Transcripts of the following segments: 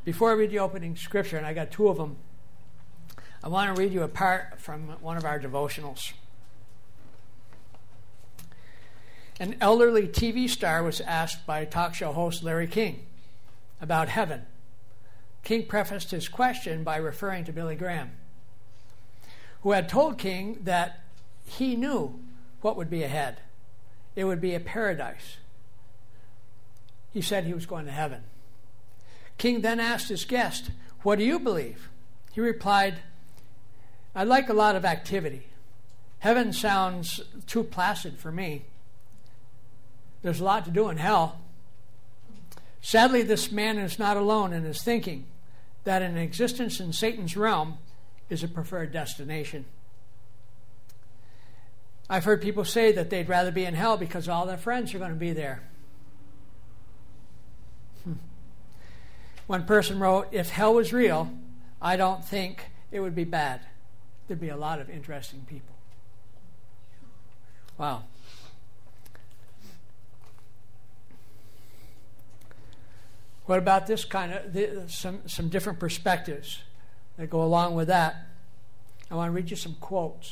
Before I read the opening scripture, and I got two of them, I want to read you a part from one of our devotionals. An elderly TV star was asked by talk show host Larry King about heaven. King prefaced his question by referring to Billy Graham, who had told King that he knew what would be ahead. It would be a paradise. He said he was going to heaven. King then asked his guest, "What do you believe?" He replied, "I'd like a lot of activity. Heaven sounds too placid for me. There's a lot to do in hell." Sadly, this man is not alone in his thinking that an existence in Satan's realm is a preferred destination. I've heard people say that they'd rather be in hell because all their friends are going to be there. One person wrote, "If hell was real, I don't think it would be bad. There'd be a lot of interesting people." Wow. What about this kind of, some different perspectives that go along with that? I want to read you some quotes.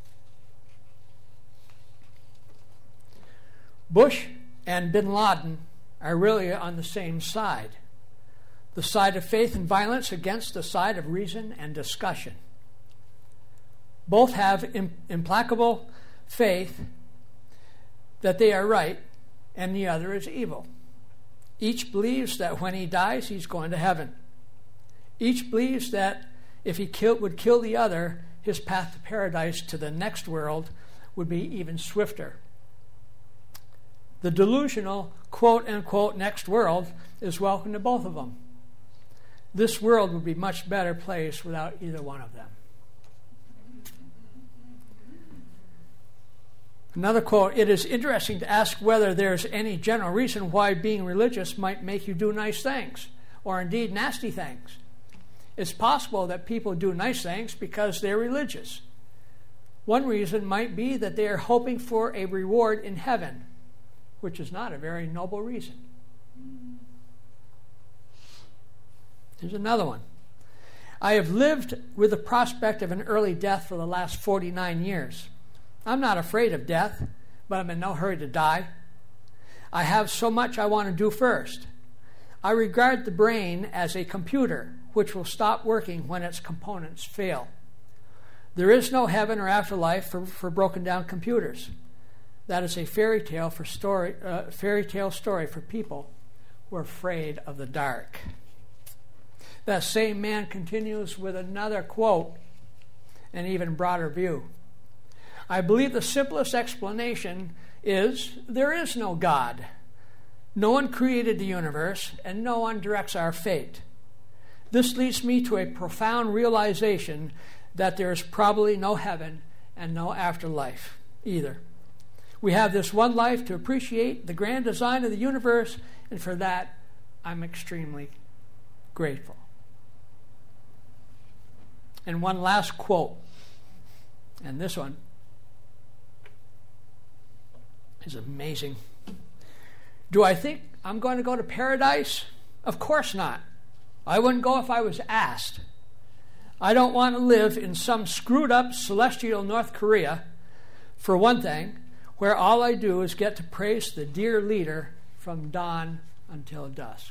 Bush and bin Laden are really on the same side. The side of faith and violence against the side of reason and discussion. Both have implacable faith that they are right and the other is evil. Each believes that when he dies, he's going to heaven. Each believes that if he would kill the other, his path to paradise, to the next world, would be even swifter. The delusional, quote-unquote, next world is welcome to both of them. This world would be a much better place without either one of them. Another quote, "It is interesting to ask whether there's any general reason why being religious might make you do nice things, or indeed nasty things. It's possible that people do nice things because they're religious. One reason might be that they are hoping for a reward in heaven, which is not a very noble reason." Here's another one. "I have lived with the prospect of an early death for the last 49 years. I'm not afraid of death, but I'm in no hurry to die. I have so much I want to do first. I regard the brain as a computer, which will stop working when its components fail. There is no heaven or afterlife for broken down computers. That is a fairy tale story for people who are afraid of the dark." That same man continues with another quote, an even broader view. "I believe the simplest explanation is there is no God. No one created the universe, and no one directs our fate. This leads me to a profound realization that there is probably no heaven and no afterlife either. We have this one life to appreciate the grand design of the universe, and for that, I'm extremely grateful." And one last quote, and this one is amazing. "Do I think I'm going to go to paradise? Of course not. I wouldn't go if I was asked. I don't want to live in some screwed up celestial North Korea, for one thing, where all I do is get to praise the dear leader from dawn until dusk."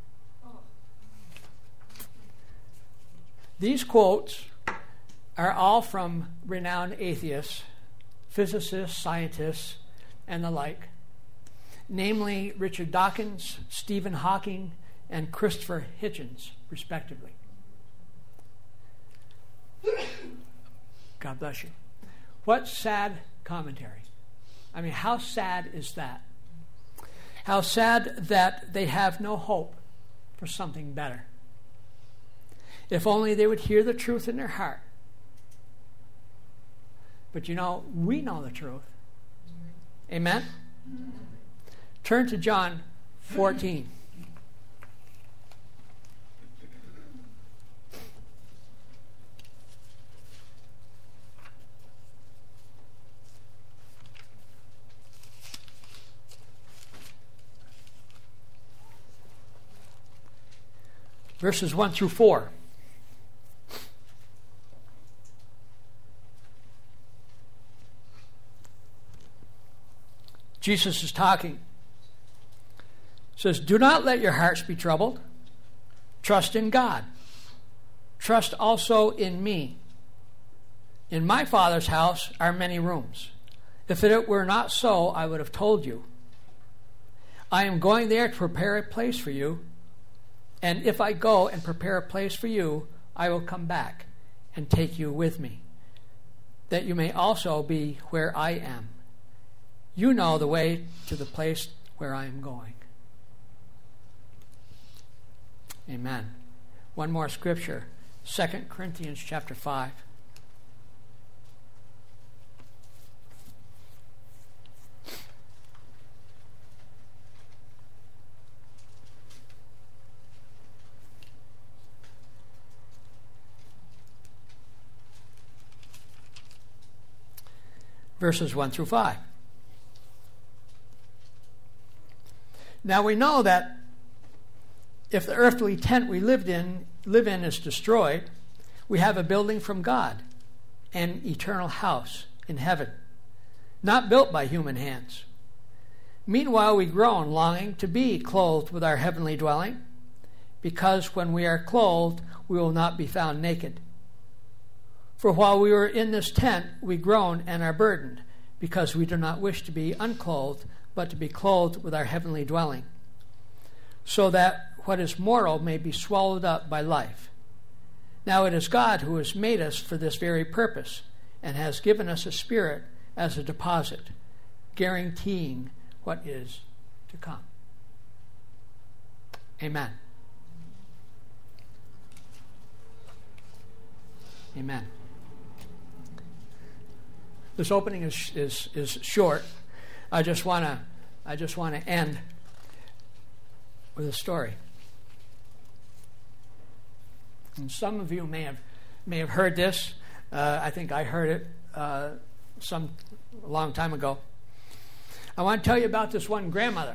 These quotes are all from renowned atheists, physicists, scientists, and the like, namely Richard Dawkins, Stephen Hawking, and Christopher Hitchens, respectively. God bless you. What sad commentary. I mean, how sad is that? How sad that they have no hope for something better. If only they would hear the truth in their heart. But you know, we know the truth. Amen? Turn to John 14. verses 1 through 4. Jesus is talking. He says, "Do not let your hearts be troubled. Trust in God. Trust also in me. In my Father's house are many rooms. If it were not so, I would have told you. I am going there to prepare a place for you. And if I go and prepare a place for you, I will come back and take you with me, that you may also be where I am. You know the way to the place where I am going." Amen. One more scripture, 2 Corinthians chapter 5. Verses 1 through 5. Now we know that if the earthly tent we live in is destroyed, we have a building from God, an eternal house in heaven, not built by human hands. Meanwhile we groan, longing to be clothed with our heavenly dwelling, because when we are clothed, we will not be found naked. For while we were in this tent, we groan and are burdened, because we do not wish to be unclothed, but to be clothed with our heavenly dwelling, so that what is mortal may be swallowed up by life. Now it is God who has made us for this very purpose, and has given us a spirit as a deposit, guaranteeing what is to come. Amen. Amen. This opening is short. I just want to end with a story. And some of you may have heard this. I think I heard it a long time ago. I want to tell you about this one grandmother.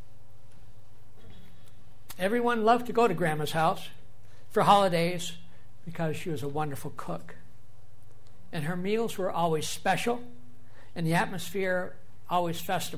Everyone loved to go to Grandma's house for holidays because she was a wonderful cook. And her meals were always special, and the atmosphere always festive,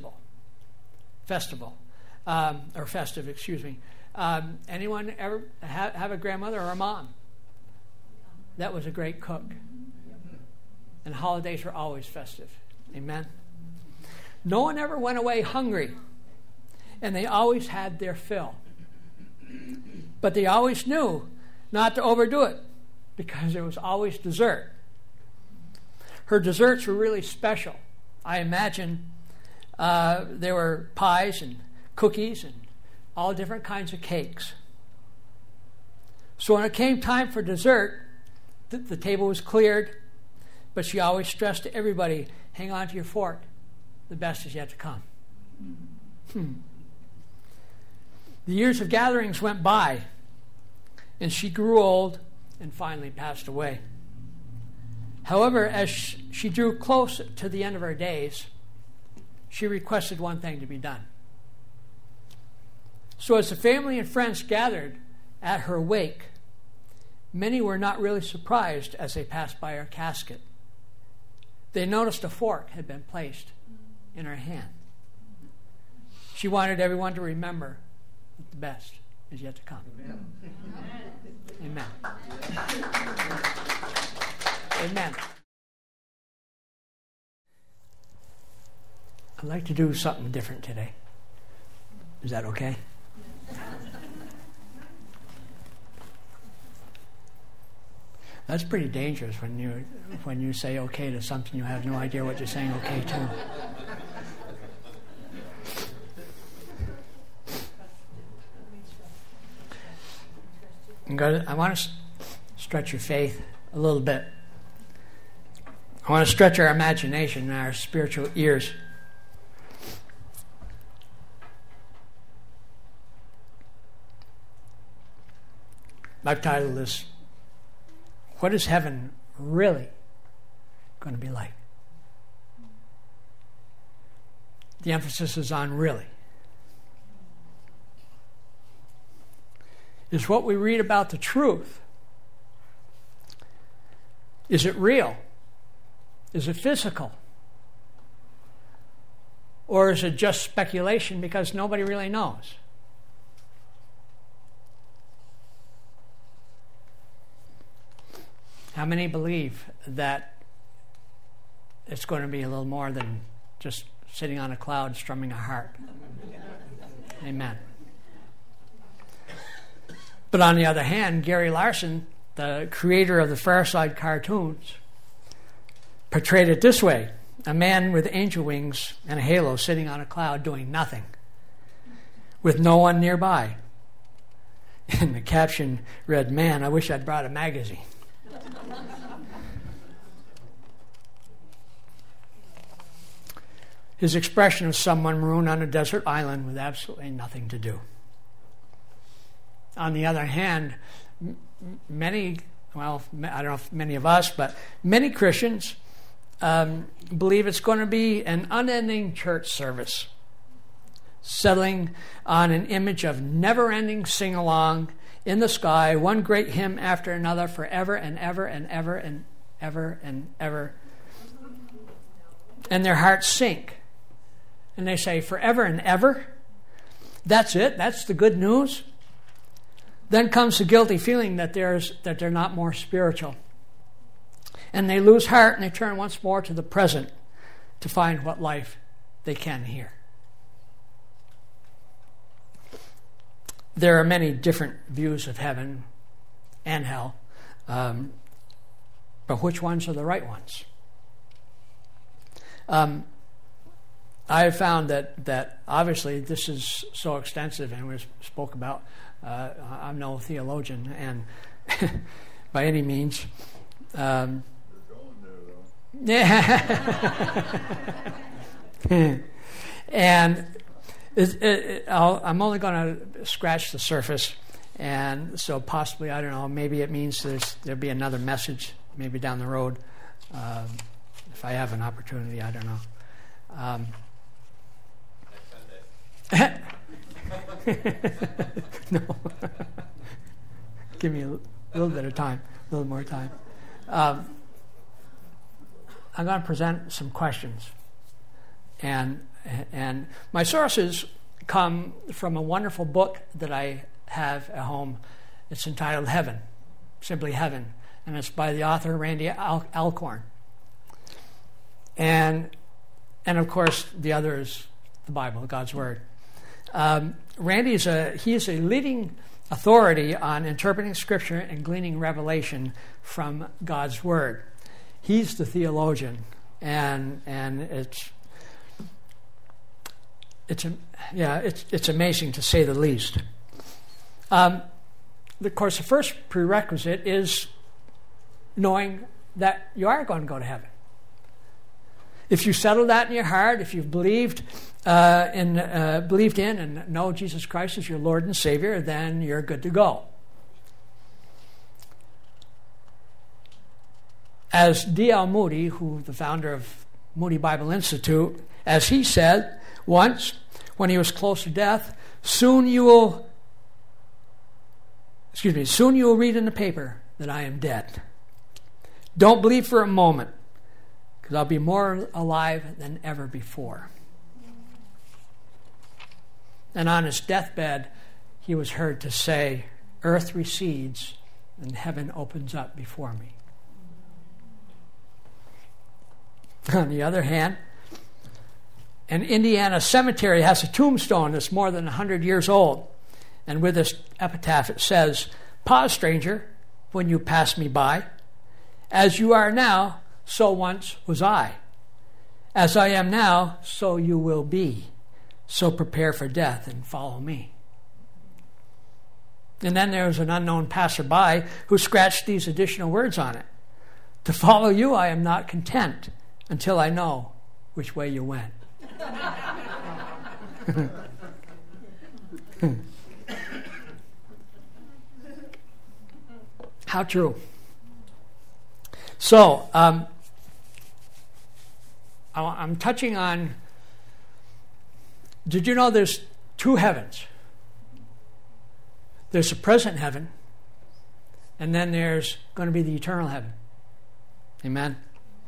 excuse me. Anyone ever have a grandmother or a mom that was a great cook? And holidays were always festive. Amen? No one ever went away hungry, and they always had their fill. But they always knew not to overdo it, because there was always dessert. Her desserts were really special. I imagine there were pies and cookies and all different kinds of cakes. So when it came time for dessert, the table was cleared, but she always stressed to everybody, hang on to your fork. The best is yet to come. The years of gatherings went by, and she grew old and finally passed away. However, as she drew close to the end of her days, she requested one thing to be done. So as the family and friends gathered at her wake, many were not really surprised as they passed by her casket. They noticed a fork had been placed in her hand. She wanted everyone to remember that the best is yet to come. Amen. Amen. I'd like to do something different today. Is that okay? That's pretty dangerous when you say okay to something you have no idea what you're saying okay to. I want to stretch your faith a little bit. I want to stretch our imagination and our spiritual ears. I've titled this, "What is heaven really going to be like?" The emphasis is on really. Is what we read about the truth? Is it real? Is it physical? Or is it just speculation because nobody really knows? How many believe that it's going to be a little more than just sitting on a cloud strumming a harp? Amen. But on the other hand, Gary Larson, the creator of the Far Side cartoons, portrayed it this way: a man with angel wings and a halo sitting on a cloud doing nothing, with no one nearby. And the caption read, "Man, I wish I'd brought a magazine." His expression of someone marooned on a desert island with absolutely nothing to do. On the other hand, many, well, I don't know if many of us, but many Christians believe it's going to be an unending church service, settling on an image of never-ending sing-along in the sky, one great hymn after another, forever and ever and ever and ever and ever. And their hearts sink. And they say, forever and ever? That's it? That's the good news? Then comes the guilty feeling that they're not more spiritual. And they lose heart and they turn once more to the present to find what life they can hear. There are many different views of heaven and hell, but which ones are the right ones? I have found that obviously this is so extensive and we spoke about. I'm no theologian, and by any means. Yeah. And I'm only going to scratch the surface, and so possibly, I don't know, maybe it means there'll be another message maybe down the road if I have an opportunity. I don't know. No. Give me a little bit of time, a little more time. I'm going to present some questions, and my sources come from a wonderful book that I have at home. It's entitled Heaven, simply Heaven, and it's by the author Randy Alcorn. And of course the other is the Bible, God's Word. Randy is a leading authority on interpreting Scripture and gleaning revelation from God's Word. He's the theologian, and it's amazing to say the least. Of course, the first prerequisite is knowing that you are going to go to heaven. If you settle that in your heart, if you've believed in and know Jesus Christ as your Lord and Savior, then you're good to go. As D.L. Moody, who the founder of Moody Bible Institute, as he said once when he was close to death, soon you will read in the paper that I am dead. Don't believe for a moment, because I'll be more alive than ever before. And on his deathbed, he was heard to say, earth recedes and heaven opens up before me. On the other hand, an Indiana cemetery has a tombstone that's more than 100 years old. And with this epitaph it says, pause, stranger, when you pass me by. As you are now, so once was I. As I am now, so you will be. So prepare for death and follow me. And then there was an unknown passerby who scratched these additional words on it. To follow you I am not content until I know which way you went. How true. So, I'm touching on, did you know there's two heavens? There's a present heaven, and then there's going to be the eternal heaven. Amen.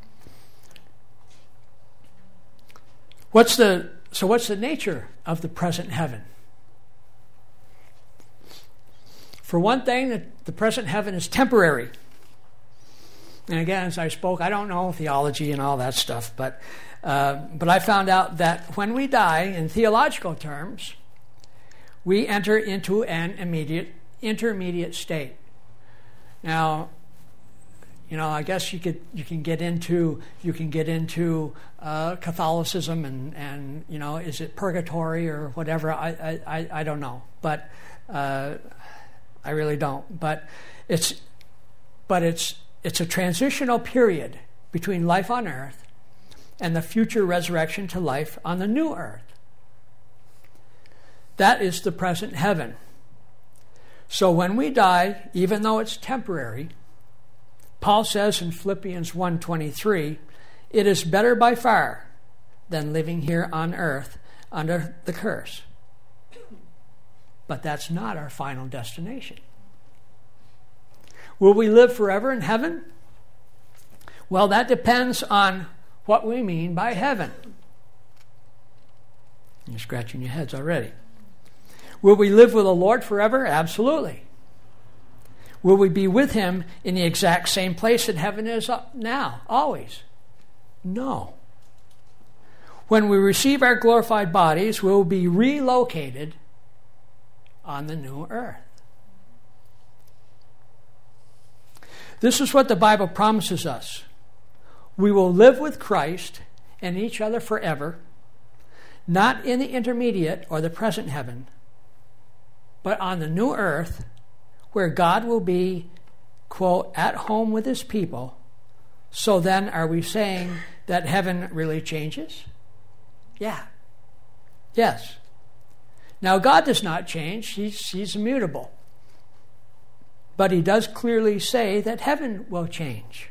What's the nature of the present heaven? For one thing, the present heaven is temporary. And again, as I spoke, I don't know theology and all that stuff, but I found out that when we die, in theological terms, we enter into an intermediate state. Now, I guess you can get into Catholicism and is it purgatory or whatever? I don't know, but I really don't. But it's a transitional period between life on earth and the future resurrection to life on the new earth. That is the present heaven. So when we die, even though it's temporary, Paul says in Philippians 1:23, it is better by far than living here on earth under the curse. But that's not our final destination. Will we live forever in heaven? Well, that depends on what we mean by heaven. You're scratching your heads already. Will we live with the Lord forever? Absolutely. Will we be with him in the exact same place that heaven is now, always? No. When we receive our glorified bodies, we'll be relocated on the new earth. This is what the Bible promises us. We will live with Christ and each other forever, not in the intermediate or the present heaven, but on the new earth, where God will be, quote, at home with his people. So then, are we saying that heaven really changes? Yeah. Yes. Now, God does not change. He's immutable. But he does clearly say that heaven will change.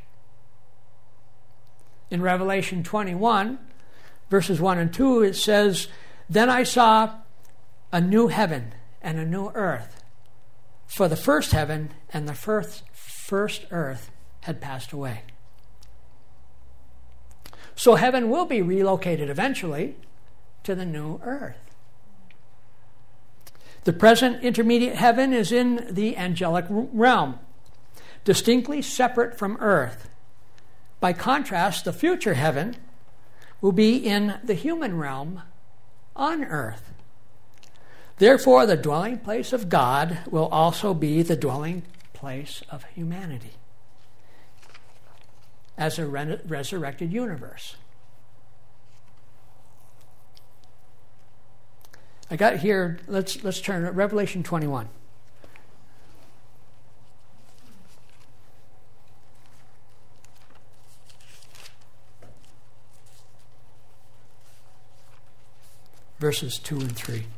In Revelation 21, verses 1 and 2, it says, then I saw a new heaven and a new earth, for the first heaven and the first earth had passed away. So heaven will be relocated eventually to the new earth. The present intermediate heaven is in the angelic realm, distinctly separate from earth. By contrast, the future heaven will be in the human realm on earth. Therefore, the dwelling place of God will also be the dwelling place of humanity as a resurrected universe. I got here, let's turn to Revelation 21. Verses 2 to 3.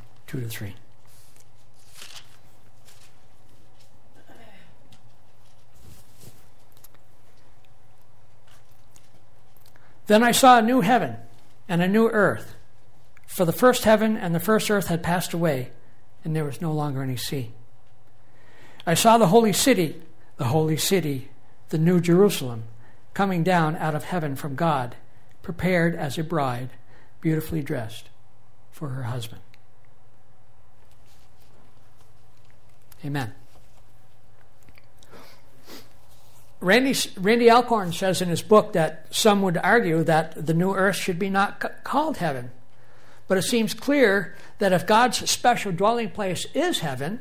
Then I saw a new heaven and a new earth, for the first heaven and the first earth had passed away, and there was no longer any sea. I saw the holy city, the new Jerusalem, coming down out of heaven from God, prepared as a bride, beautifully dressed for her husband. Amen. Randy Alcorn says in his book that some would argue that the new earth should be not called heaven. But it seems clear that if God's special dwelling place is heaven,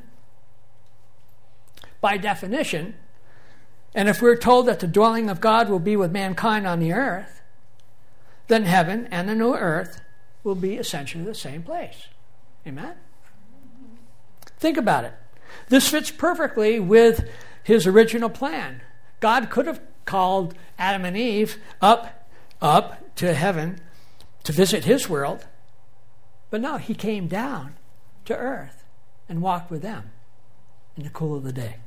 by definition, and if we're told that the dwelling of God will be with mankind on the earth, then heaven and the new earth will be essentially the same place. Amen? Think about it. This fits perfectly with his original plan. God could have called Adam and Eve up to heaven to visit his world, but no, he came down to earth and walked with them in the cool of the day.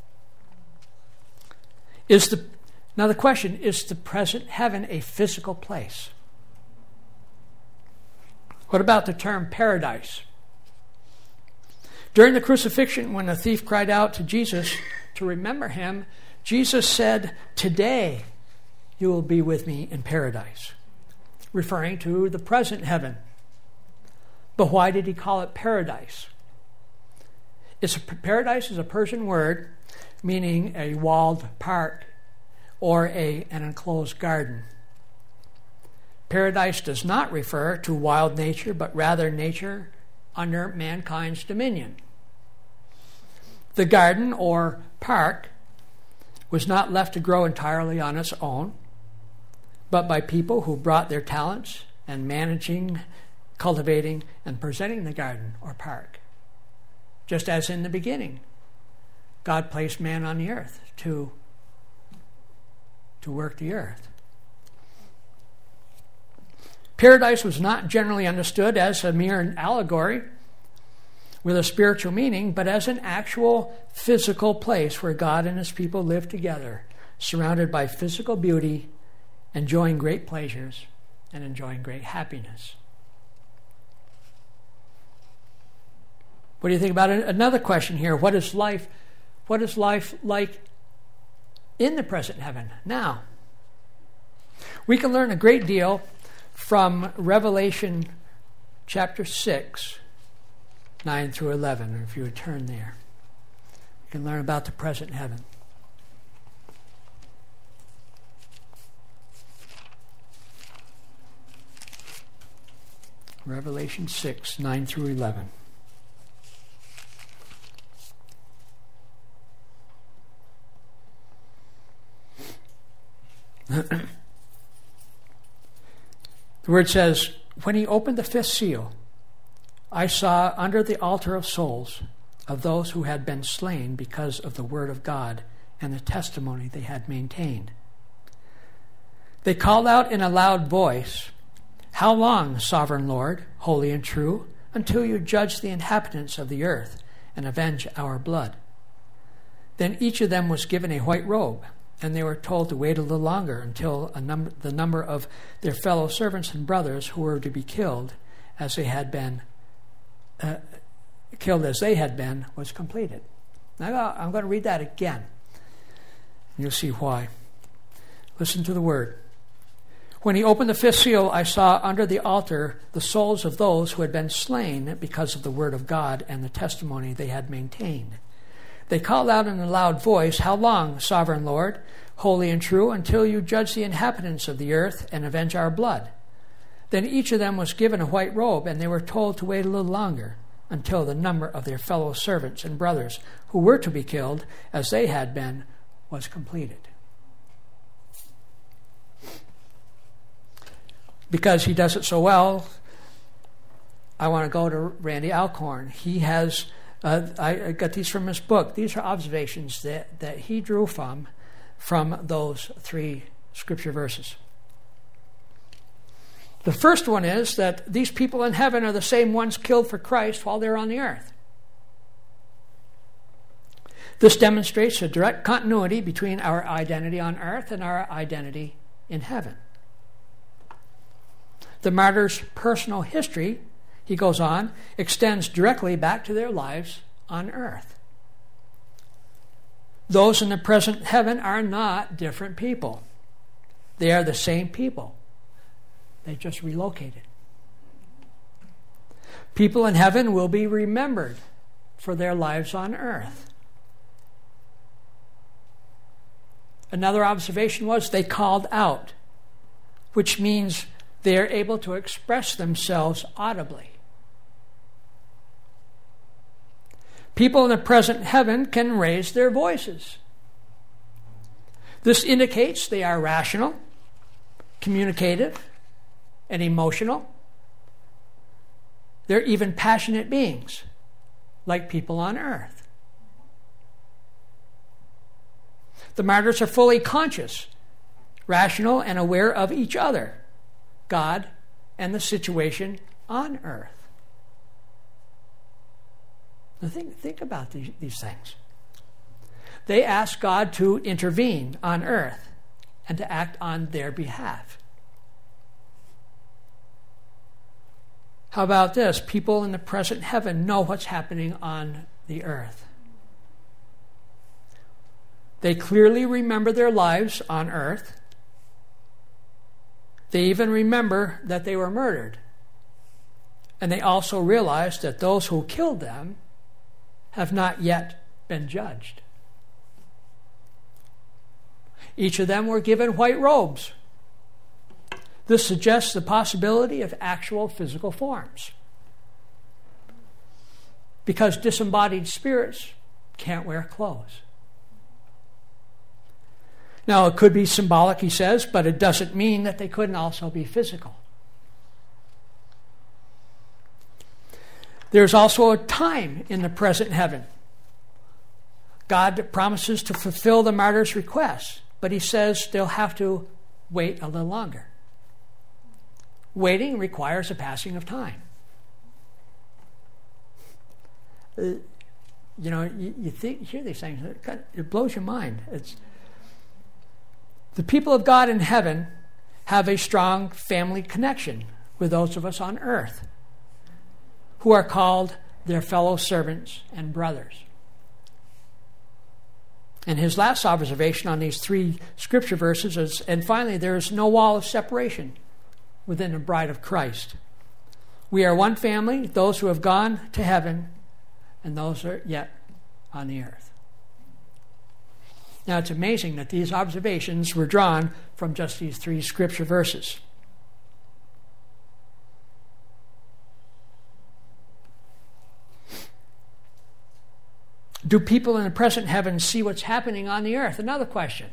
Now the question, is the present heaven a physical place? What about the term paradise? During the crucifixion, when the thief cried out to Jesus to remember him, Jesus said, "Today you will be with me in paradise," referring to the present heaven. But why did he call it paradise? Paradise is a Persian word meaning a walled park or an enclosed garden. Paradise does not refer to wild nature, but rather nature under mankind's dominion. The garden or park was not left to grow entirely on its own, but by people who brought their talents and managing, cultivating, and presenting the garden or park. Just as in the beginning, God placed man on the earth to work the earth. Paradise was not generally understood as a mere allegory with a spiritual meaning, but as an actual physical place where God and his people lived together, surrounded by physical beauty, enjoying great pleasures, and enjoying great happiness. What do you think about it? Another question here? What is life like in the present heaven now? We can learn a great deal from Revelation chapter 6, 9 through 11, or if you would turn there. We can learn about the present heaven. Revelation 6, 9 through 11. The word says, "When he opened the fifth seal, I saw under the altar of souls of those who had been slain because of the word of God and the testimony they had maintained. They called out in a loud voice, 'How long, sovereign Lord, holy and true, until you judge the inhabitants of the earth and avenge our blood?' Then each of them was given a white robe, and they were told to wait a little longer until the number of their fellow servants and brothers who were to be killed as they had been was completed." Now I'm going to read that again. You'll see why. Listen to the word. "When he opened the fifth seal, I saw under the altar the souls of those who had been slain because of the word of God and the testimony they had maintained. They called out in a loud voice, 'How long, sovereign Lord, holy and true, until you judge the inhabitants of the earth and avenge our blood?' Then each of them was given a white robe, and they were told to wait a little longer until the number of their fellow servants and brothers who were to be killed as they had been was completed." Because he does it so well, I want to go to Randy Alcorn. He has... I got these from his book. These are observations that he drew from those three scripture verses. The first one is that these people in heaven are the same ones killed for Christ while they're on the earth. This demonstrates a direct continuity between our identity on earth and our identity in heaven. The martyrs' personal history, he goes on, extends directly back to their lives on earth. Those in the present heaven are not different people. They are the same people. They just relocated. People in heaven will be remembered for their lives on earth. Another observation was they called out, which means they are able to express themselves audibly. People in the present heaven can raise their voices. This indicates they are rational, communicative, and emotional. They're even passionate beings, like people on earth. The martyrs are fully conscious, rational, and aware of each other, God, and the situation on earth. Now think about these things. They ask God to intervene on earth and to act on their behalf. How about this? People in the present heaven know what's happening on the earth. They clearly remember their lives on earth. They even remember that they were murdered. And they also realize that those who killed them have not yet been judged. Each of them were given white robes. This suggests the possibility of actual physical forms, because disembodied spirits can't wear clothes. Now, it could be symbolic, he says, but it doesn't mean that they couldn't also be physical. There's also a time in the present heaven. God promises to fulfill the martyr's request, but he says they'll have to wait a little longer. Waiting requires a passing of time. You hear these things, it blows your mind. The people of God in heaven have a strong family connection with those of us on earth, who are called their fellow servants and brothers. And his last observation on these 3 scripture verses is, and finally, there is no wall of separation within the bride of Christ. We are one family, those who have gone to heaven and those who are yet on the earth. Now, it's amazing that these observations were drawn from just these 3 scripture verses. Do people in the present heaven see what's happening on the earth? Another question.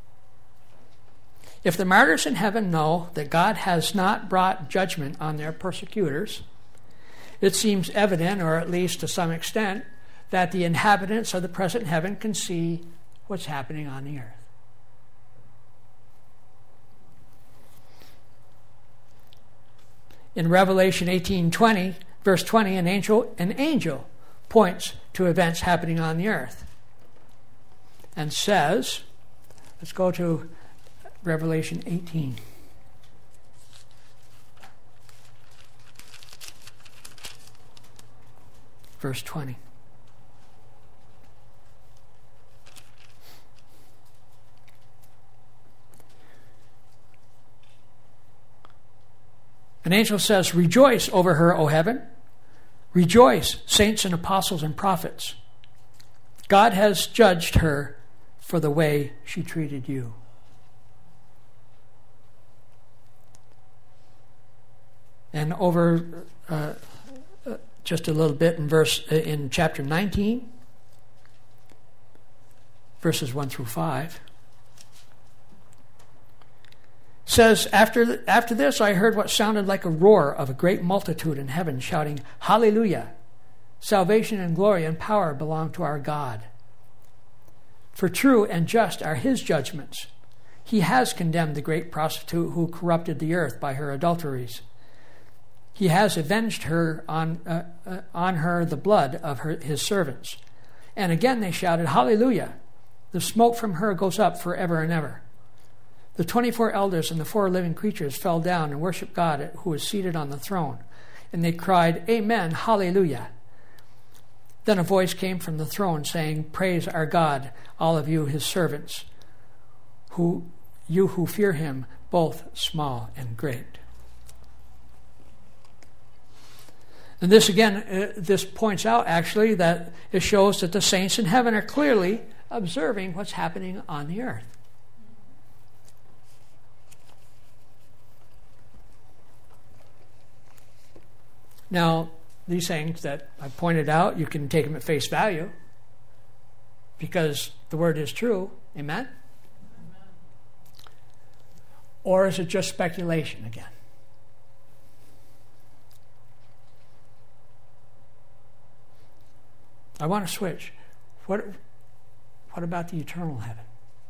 If the martyrs in heaven know that God has not brought judgment on their persecutors, it seems evident, or at least to some extent, that the inhabitants of the present heaven can see what's happening on the earth. In Revelation 18:20, verse 20, an angel points to events happening on the earth and says, let's go to Revelation 18. Verse 20. An angel says, "Rejoice over her, O heaven. Rejoice, saints and apostles and prophets. God has judged her for the way she treated you." And over just a little bit in chapter 19, verses 1 through 5, says, after this I heard what sounded like a roar of a great multitude in heaven shouting, "Hallelujah! Salvation and glory and power belong to our God. For true and just are his judgments. He has condemned the great prostitute who corrupted the earth by her adulteries. He has avenged her on her the blood of his servants." And again they shouted, "Hallelujah! The smoke from her goes up forever and ever." The 24 elders and the 4 living creatures fell down and worshiped God who is seated on the throne. And they cried, "Amen, hallelujah." Then a voice came from the throne saying, "Praise our God, all of you his servants, you who fear him, both small and great." And this again, this points out actually that it shows that the saints in heaven are clearly observing what's happening on the earth. Now, these things that I pointed out, you can take them at face value because the word is true. Amen? Or is it just speculation again? I want to switch. What about the eternal heaven?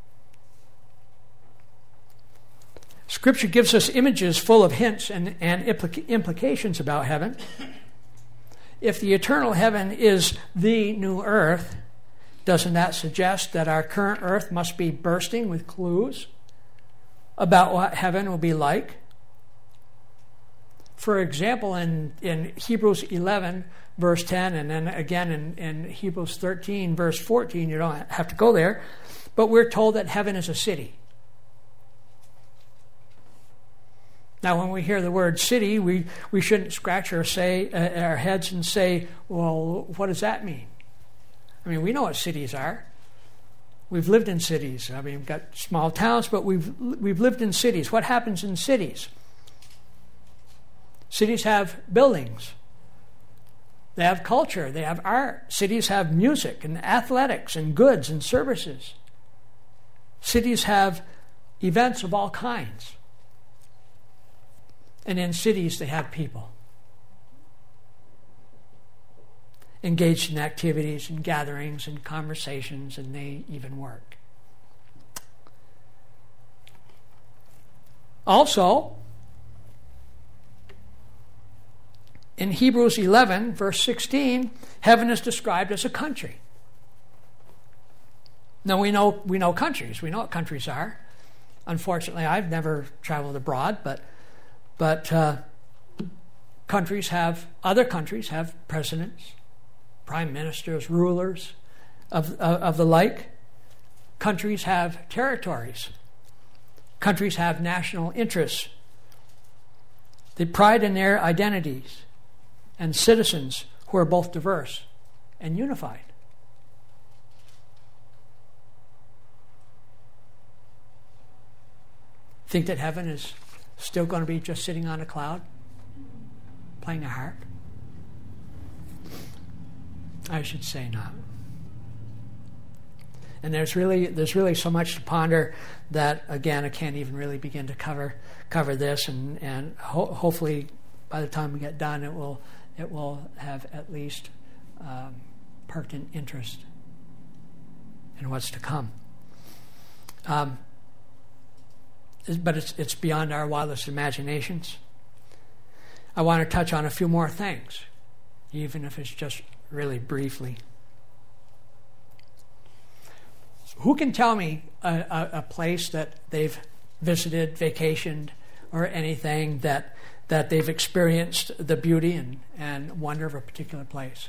Scripture gives us images full of hints and implications about heaven. If the eternal heaven is the new earth, doesn't that suggest that our current earth must be bursting with clues about what heaven will be like? For example, in Hebrews 11, verse 10, and then again in Hebrews 13, verse 14, you don't have to go there, but we're told that heaven is a city. Now, when we hear the word city, we shouldn't scratch our heads and say, well, what does that mean? I mean, we know what cities are. We've lived in cities. I mean, we've got small towns, but we've lived in cities. What happens in cities? Cities have buildings. They have culture. They have art. Cities have music and athletics and goods and services. Cities have events of all kinds. And in cities, they have people engaged in activities and gatherings and conversations, and they even work. Also, in Hebrews 11, verse 16, heaven is described as a country. Now, we know countries. We know what countries are. Unfortunately, I've never traveled abroad, but other countries have presidents, prime ministers, rulers of the like. Countries have territories. Countries have national interests. They pride in their identities and citizens who are both diverse and unified. Think that heaven is still going to be just sitting on a cloud, playing a harp? I should say not. And there's really so much to ponder that, again, I can't even really begin to cover this, and hopefully by the time we get done, it will have at least pertinent interest in what's to come. But it's beyond our wildest imaginations. I want to touch on a few more things, even if it's just really briefly. Who can tell me a place that they've visited, vacationed, or anything that they've experienced the beauty and wonder of a particular place?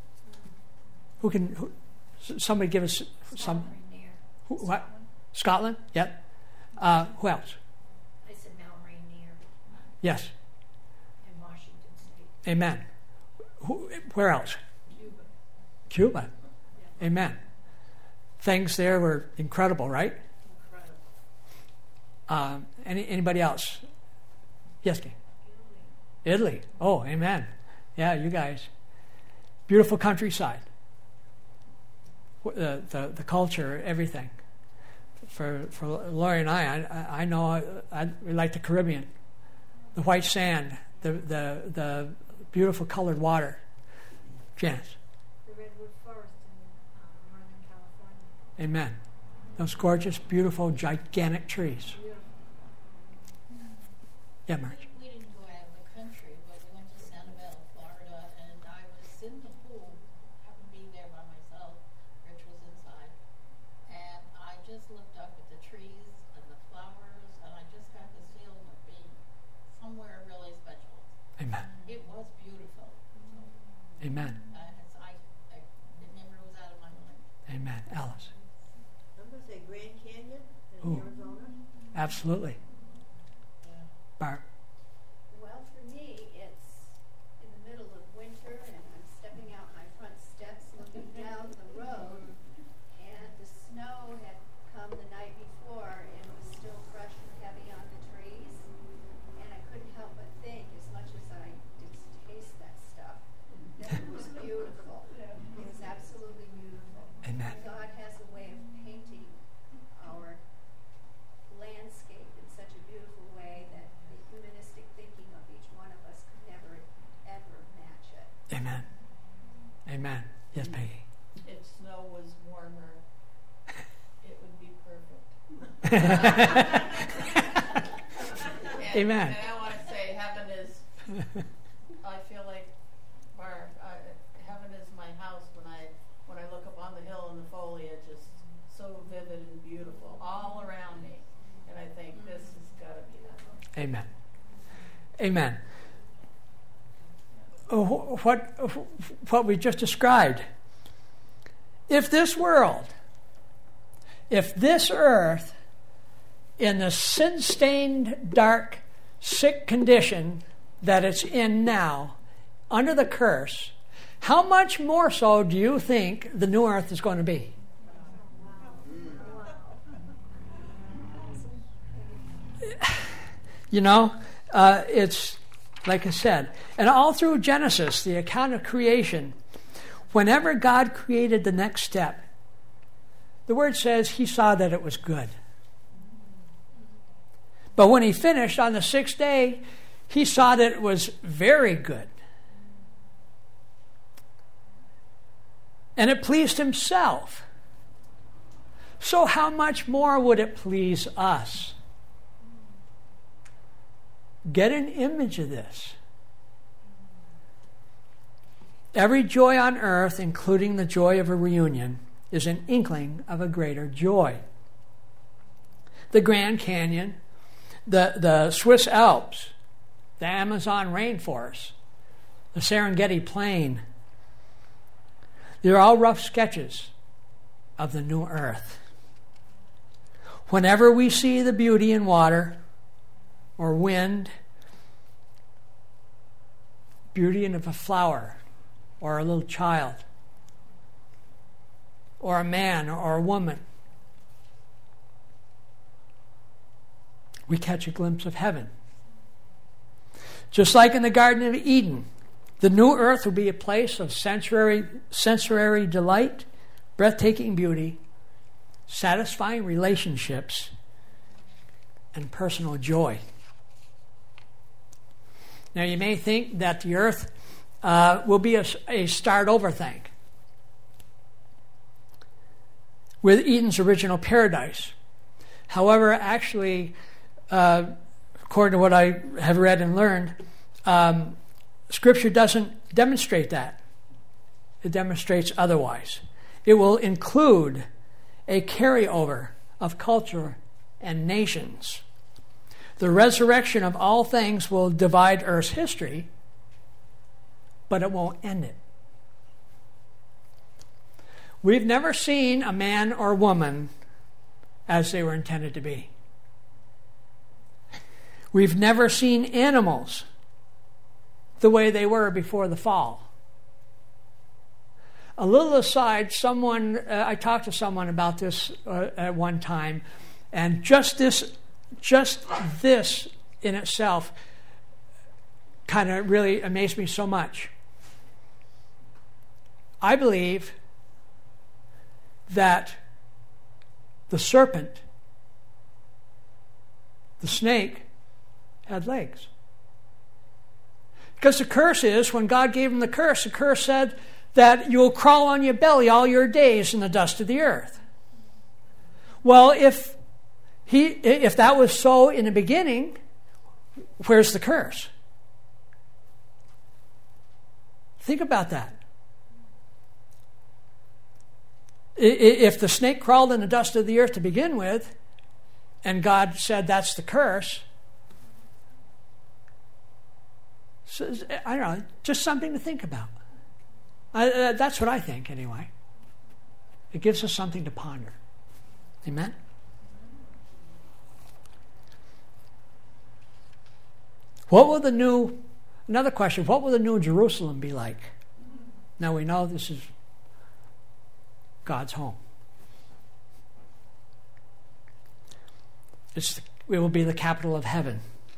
Somebody give us some. What? Scotland? Yep. Who else? I said Mount Rainier. Yes. In Washington State. Amen. Where else? Cuba. Yeah. Amen. Things there were incredible, right? Incredible. Anybody else? Yes, Kate. Italy. Oh, amen. Yeah, you guys. Beautiful countryside. The culture, everything. For Lori and I know we like the Caribbean, the white sand, the beautiful colored water. Janice. The redwood forest in Northern California. Amen. Those gorgeous, beautiful, gigantic trees. Beautiful. Yeah, Marge. We didn't go out of the country, but we went to Sanibel, Florida, and I was in the pool. Happened to be there by myself. Rich was inside. And I just looked up at the trees and the flowers, and I just got this feeling of being somewhere really special. Amen. It was beautiful. So, Amen. it never was out of my mind. Amen. Alice. I'm going to say Grand Canyon in Ooh. Arizona. Absolutely. Yeah. Barb. Well, for me, it's in the middle of winter, and I'm stepping out my front steps, looking down the road, and the snow had come the night before and was still fresh and heavy on the trees. And I couldn't help but think, as much as I distaste that stuff, that it was beautiful. It was absolutely beautiful. Amen. God has a way of painting our landscape in such a beautiful way that the humanistic thinking of each one of us could never, ever match it. Amen. Amen. Yes, Peggy. If snow was warmer, it would be perfect. Amen. And I want to say, heaven is, I feel like, heaven is my house when I look up on the hill and the foliage is so vivid and beautiful all around me. And I think this has got to be heaven. Amen. Amen. what we just described. If this world, if this earth, in the sin-stained, dark, sick condition that it's in now, under the curse, how much more so do you think the new earth is going to be? You know, it's like I said, and all through Genesis, the account of creation, whenever God created the next step, the word says he saw that it was good. But when he finished on the sixth day, he saw that it was very good. And it pleased himself. So how much more would it please us? Get an image of this. Every joy on earth, including the joy of a reunion, is an inkling of a greater joy. The Grand Canyon, the Swiss Alps, the Amazon rainforest, the Serengeti Plain, they're all rough sketches of the new earth. Whenever we see the beauty in water or wind, beauty of a flower or a little child or a man or a woman, we catch a glimpse of heaven. Just like in the Garden of Eden, the new earth will be a place of sensory delight, breathtaking beauty, satisfying relationships, and personal joy. Now, you may think that the earth will be a start over thing with Eden's original paradise. However, actually, according to what I have read and learned, Scripture doesn't demonstrate that. It demonstrates otherwise. It will include a carryover of culture and nations. The resurrection of all things will divide Earth's history, but it won't end it. We've never seen a man or woman as they were intended to be. We've never seen animals the way they were before the fall. A little aside, I talked to someone about this at one time, and just this in itself kind of really amazed me so much. I believe that the serpent, the snake, had legs. Because the curse is, when God gave him the curse said that you'll crawl on your belly all your days in the dust of the earth. Well, if that was so in the beginning, where's the curse? Think about that. If the snake crawled in the dust of the earth to begin with, and God said that's the curse, so, I don't know, just something to think about. That's what I think, anyway. It gives us something to ponder. Amen? Another question, what will the new Jerusalem be like? Now we know this is God's home. It will be the capital of heaven.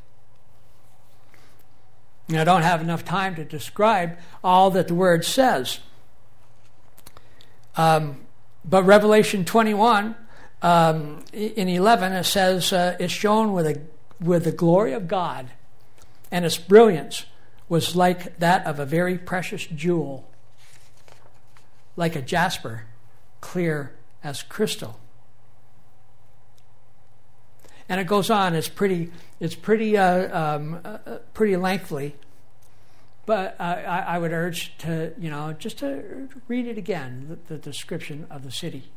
I don't have enough time to describe all that the Word says. But Revelation 21, in 11, it says, it's shown with the glory of God, and its brilliance was like that of a very precious jewel, like a jasper, clear as crystal. And it goes on. It's pretty lengthy, but I would urge to just to read it again, the description of the city.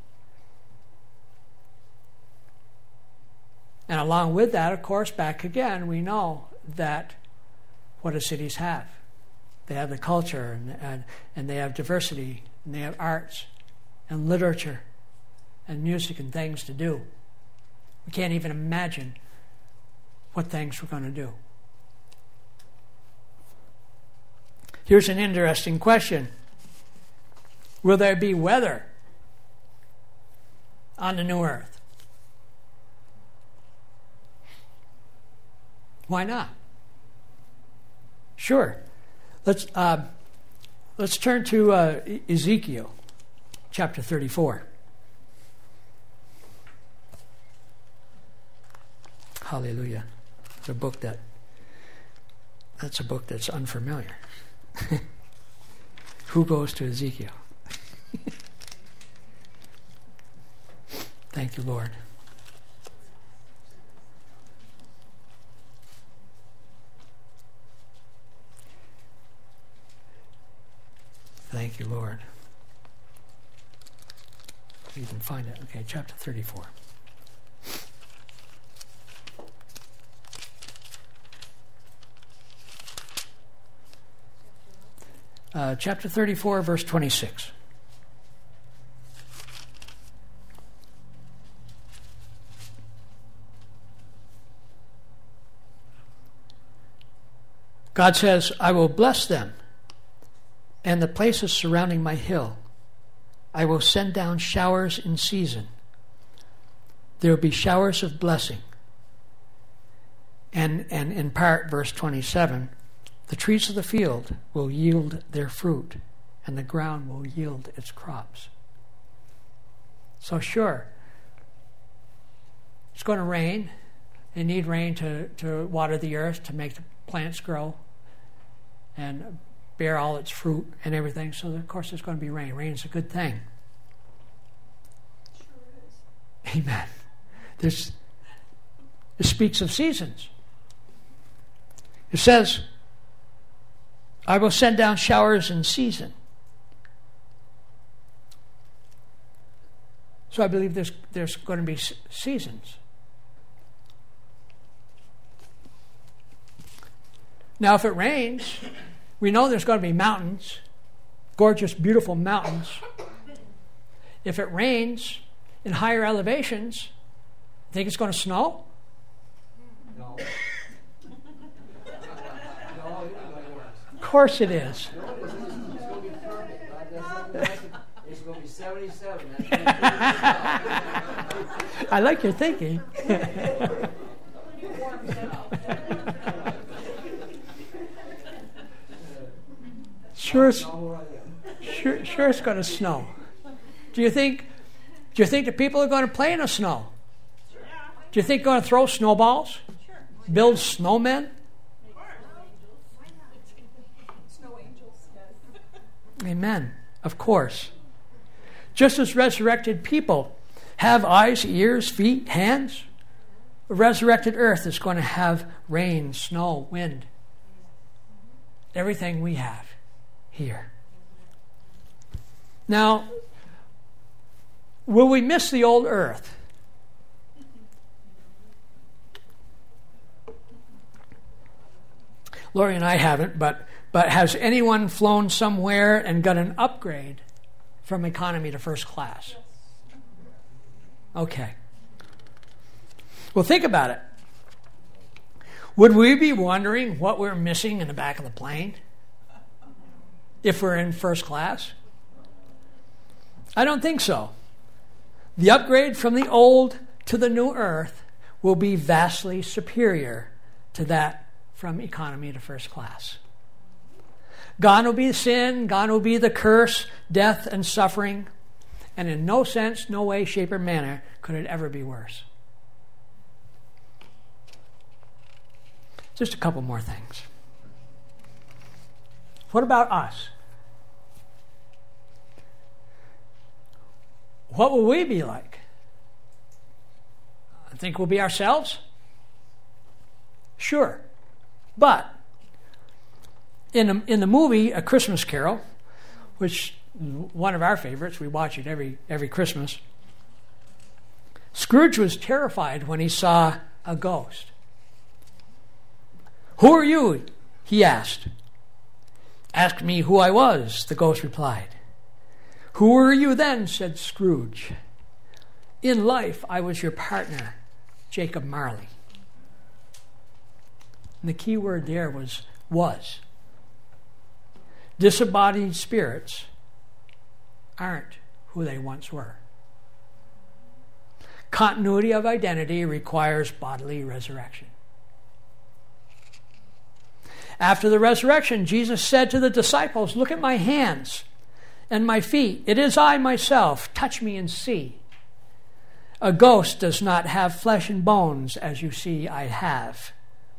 And along with that, of course, back again, we know that what do cities have? They have the culture, and they have diversity, and they have arts, and literature, and music, and things to do. We can't even imagine what things we're going to do. Here's an interesting question. Will there be weather on the new earth? Why not? Sure. Let's turn to Ezekiel chapter 34. Hallelujah. It's a book that's a book that's unfamiliar. Who goes to Ezekiel? Thank you, Lord. Thank you, Lord. You can find it. Okay, chapter 34. Chapter 34, verse 26. God says, I will bless them and the places surrounding my hill. I will send down showers in season. There will be showers of blessing. And in part, verse 27, the trees of the field will yield their fruit, and the ground will yield its crops. So sure, it's going to rain. They need rain to water the earth, to make the plants grow and bear all its fruit and everything. So of course there's going to be rain. Rain is a good thing. Sure is. Amen. It speaks of seasons. It says, I will send down showers in season. So I believe there's going to be seasons. Now, if it rains, we know there's going to be mountains, gorgeous, beautiful mountains. If it rains in higher elevations, think it's going to snow? No. Of course it is. No, it's going to be perfect. It's going to be 77. I like your thinking. Sure it's going to snow. Do you think the people are going to play in the snow? Do you think they're going to throw snowballs? Build snowmen? Amen. Of course. Just as resurrected people have eyes, ears, feet, hands, the resurrected earth is going to have rain, snow, wind. Everything we have here. Now, will we miss the old earth? Lori and I haven't, but has anyone flown somewhere and got an upgrade from economy to first class? Okay. Well, think about it. Would we be wondering what we're missing in the back of the plane if we're in first class? I don't think so. The upgrade from the old to the new earth will be vastly superior to that from economy to first class. Gone will be sin, gone will be the curse, death, and suffering, and in no sense, no way, shape, or manner could it ever be worse. Just a couple more things. What about us? What will we be like? I think we'll be ourselves? Sure. But in the movie A Christmas Carol, which is one of our favorites, we watch it every Christmas, Scrooge was terrified when he saw a ghost. Who are you? He asked. Asked me who I was, the ghost replied. Who were you then, said Scrooge. In life, I was your partner, Jacob Marley. And the key word there was. Disembodied spirits aren't who they once were. Continuity of identity requires bodily resurrection. After the resurrection, Jesus said to the disciples, look at my hands and my feet. It is I myself. Touch me and see. A ghost does not have flesh and bones, as you see I have.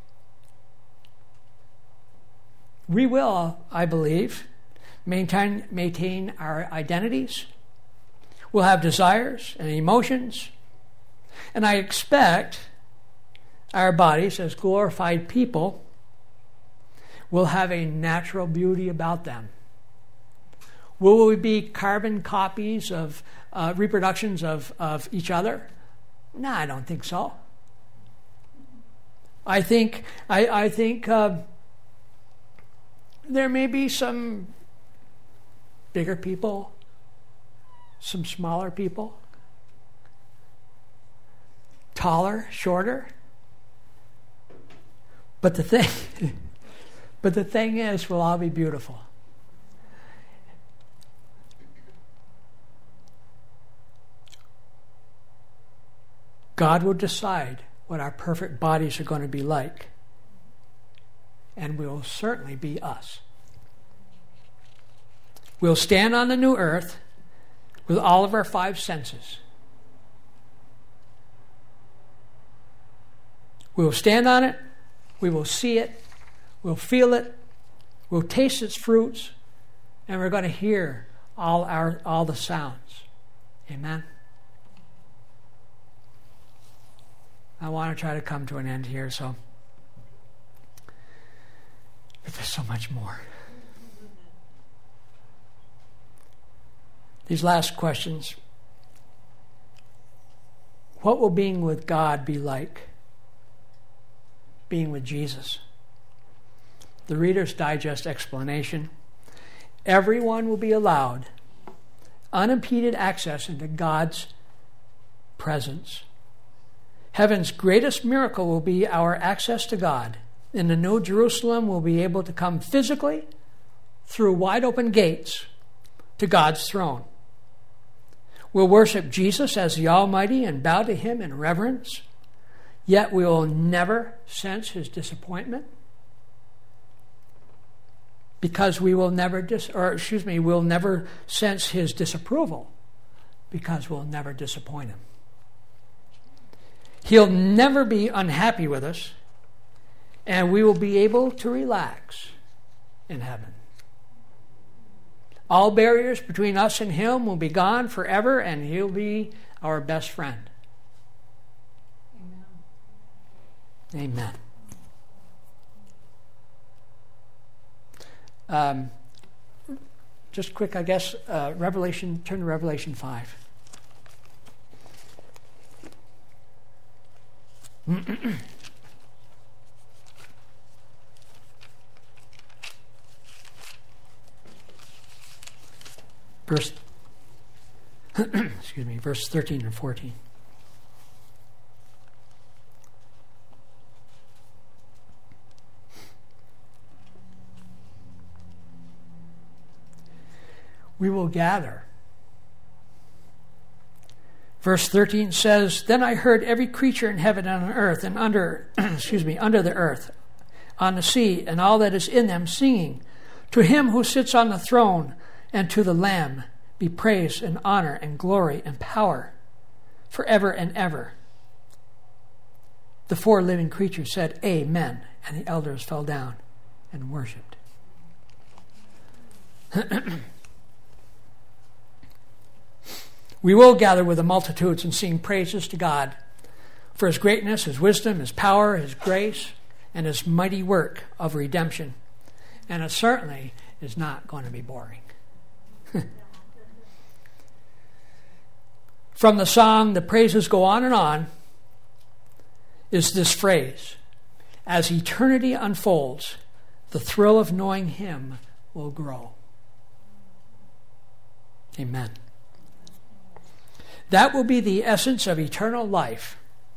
We will, I believe, maintain our identities. We'll have desires and emotions. And I expect our bodies, as glorified people, will have a natural beauty about them. Will we be carbon copies of reproductions of each other? No, I don't think so. I think there may be some bigger people, some smaller people, taller, shorter. But the thing is, we'll all be beautiful. God will decide what our perfect bodies are going to be like. And we'll certainly be us. We'll stand on the new earth with all of our 5 senses. We will stand on it. We will see it. We'll feel it. We'll taste its fruits. And we're going to hear all the sounds. Amen? I want to try to come to an end here, so... But there's so much more. These last questions. What will being with God be like? Being with Jesus. The Reader's Digest explanation. Everyone will be allowed unimpeded access into God's presence. Heaven's greatest miracle will be our access to God. In the New Jerusalem, we'll be able to come physically through wide open gates to God's throne. We'll worship Jesus as the Almighty and bow to Him in reverence, yet we will never sense His disappointment because we'll never sense His disapproval because we'll never disappoint Him. He'll never be unhappy with us, and we will be able to relax in heaven. All barriers between us and Him will be gone forever, and He'll be our best friend. Amen. Just quick, I guess, turn to Revelation 5. Verse 13 and 14. We will gather. Verse 13 says, Then I heard every creature in heaven and on earth and under the earth, on the sea, and all that is in them, singing, To Him who sits on the throne and to the Lamb be praise and honor and glory and power forever and ever. The 4 living creatures said, Amen, and the elders fell down and worshipped. We will gather with the multitudes and sing praises to God for His greatness, His wisdom, His power, His grace, and His mighty work of redemption. And it certainly is not going to be boring. From the song, The Praises Go On and On, is this phrase, As eternity unfolds, the thrill of knowing Him will grow. Amen. That will be the essence of eternal life.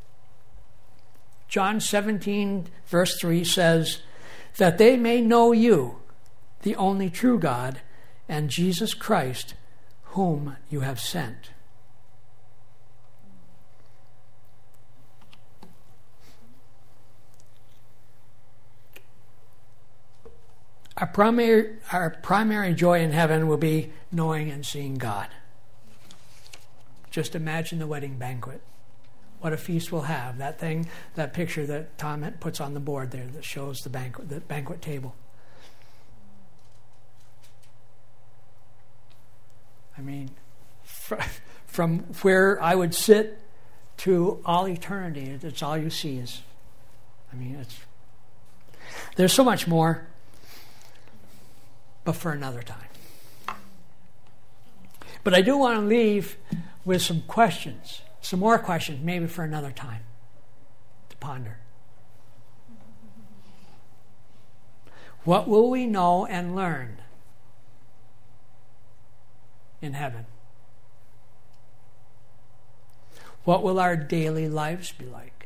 John 17, verse 3 says, that they may know you, the only true God, and Jesus Christ, whom you have sent. Our primary joy in heaven will be knowing and seeing God. Just imagine the wedding banquet. What a feast we'll have. That picture that Tom puts on the board there that shows the banquet table. I mean, from where I would sit to all eternity, it's all you see there's so much more, but for another time. But I do want to leave with some more questions, maybe for another time to ponder. What will we know and learn in heaven? What will our daily lives be like?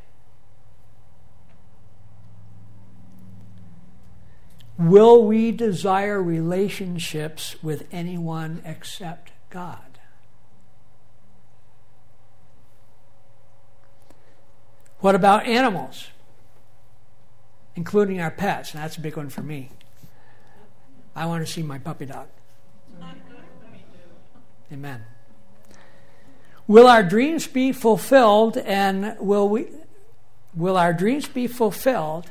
Will we desire relationships with anyone except God? What about animals, including our pets? And that's a big one for me. I want to see my puppy dog. Amen. Will our dreams be fulfilled, and will our dreams be fulfilled,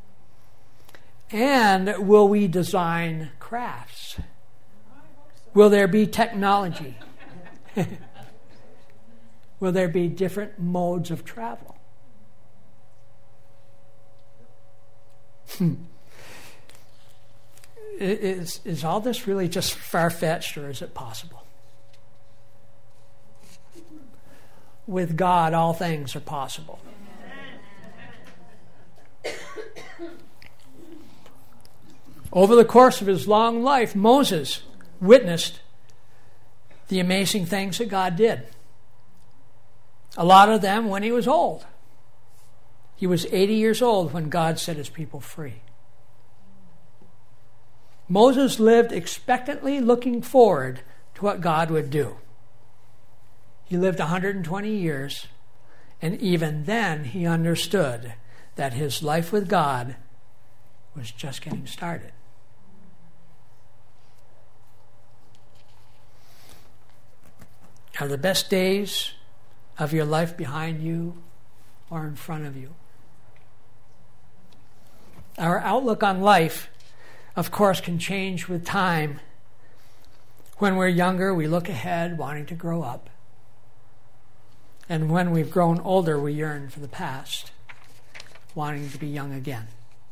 and will we design crafts? Will there be technology? Will there be different modes of travel? Is all this really just far-fetched, or is it possible? With God, all things are possible. Over the course of his long life, Moses witnessed the amazing things that God did. A lot of them when he was old. He was 80 years old when God set his people free. Moses lived expectantly looking forward to what God would do. He lived 120 years, and even then he understood that his life with God was just getting started. Are the best days of your life behind you or in front of you? Our outlook on life, of course, can change with time. When we're younger, we look ahead, wanting to grow up. And when we've grown older, we yearn for the past, wanting to be young again.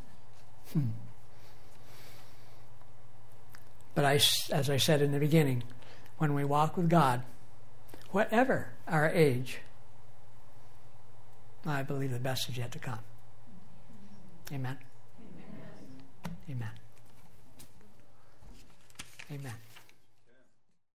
But as I said in the beginning, when we walk with God, whatever our age, I believe the best is yet to come. Amen. Amen. Amen.